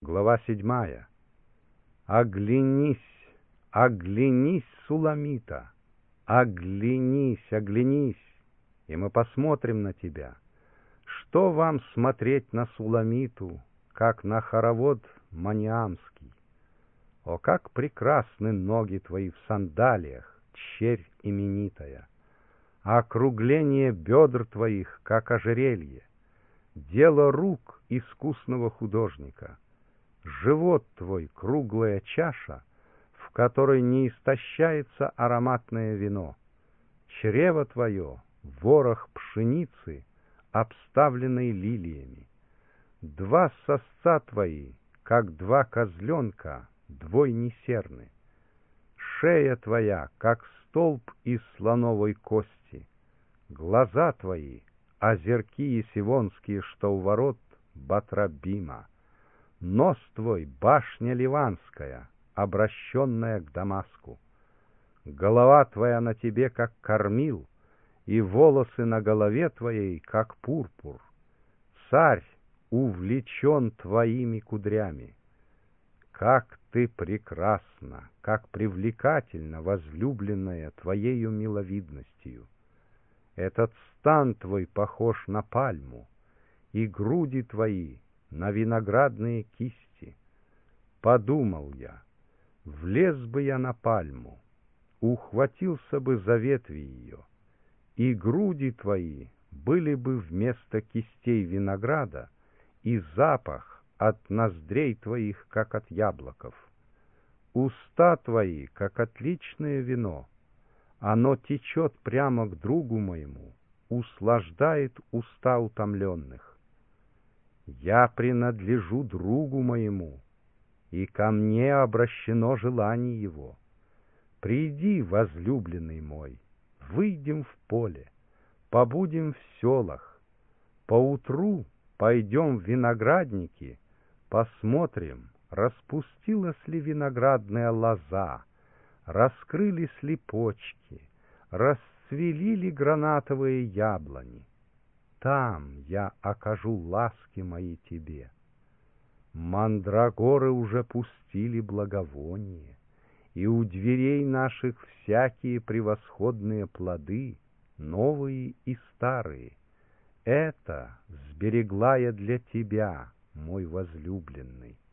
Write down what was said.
Глава 7. Оглянись, оглянись, Суламита, оглянись, оглянись, и мы посмотрим на тебя. Что вам смотреть на Суламиту, как на хоровод маниамский? О, как прекрасны ноги твои в сандалиях, черь именитая! А округление бедр твоих, как ожерелье, дело рук искусного художника. Живот твой — круглая чаша, в которой не истощается ароматное вино. Чрево твое — ворох пшеницы, обставленный лилиями. Два сосца твои, как два козленка, двойни серны. Шея твоя, как столб из слоновой кости. Глаза твои — озерки есивонские, что у ворот Батрабима. Нос твой — башня ливанская, обращенная к Дамаску. Голова твоя на тебе, как кормил, и волосы на голове твоей, как пурпур. Царь увлечен твоими кудрями. Как ты прекрасна, как привлекательна, возлюбленная, твоею миловидностью! Этот стан твой похож на пальму, и груди твои — на виноградные кисти. Подумал я, влез бы я на пальму, ухватился бы за ветви ее, и груди твои были бы вместо кистей винограда, и запах от ноздрей твоих, как от яблоков. Уста твои, как отличное вино, оно течет прямо к другу моему, услаждает уста утомленных. Я принадлежу другу моему, и ко мне обращено желание его. Приди, возлюбленный мой, выйдем в поле, побудем в селах, поутру пойдем в виноградники, посмотрим, распустилась ли виноградная лоза, раскрылись ли почки, расцвели ли гранатовые яблони. Там я окажу ласки мои тебе. Мандрагоры уже пустили благовоние, и у дверей наших всякие превосходные плоды, новые и старые. Это сберегла я для тебя, мой возлюбленный.